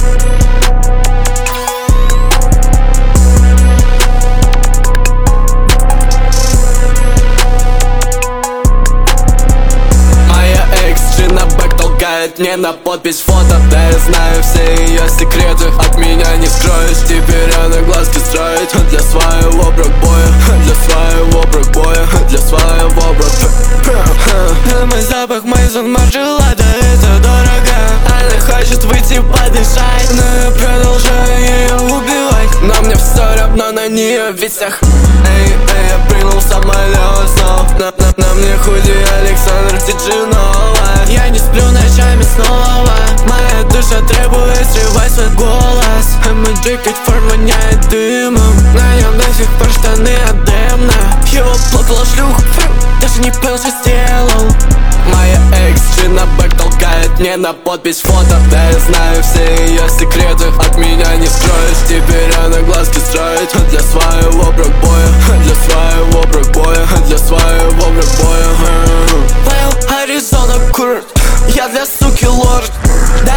Мне на подпись фото, да я знаю все ее секреты. От меня не скроешь, теперь она глазки строит. Для своего бракбоя, для своего бракбоя, для своего бракбоя. Мой запах, Мейсон Марджеллада, это дорого. Она хочет выйти подышать, но я продолжаю ее убивать. Но мне все равно на нее, ведь всех. Я принял самолет снова. На мне худи Александр Диджинова. Я не сплю ночами снова. Моя душа требует срывать свой голос. А мой джекет форм воняет дымом. На нем до сих пор штаны от Демна. Его плакала шлюха, даже не понял, что сделал. Моя экс Джина Бэк толкает мне на подпись фото. Да я знаю все ее секреты. От меня не скроешь, теперь она глазки строит. Для своего бракбоя, для своего бракбоя, для своего бракбоя. Лейл, Аризона, курорт. Я для суки лорд. Да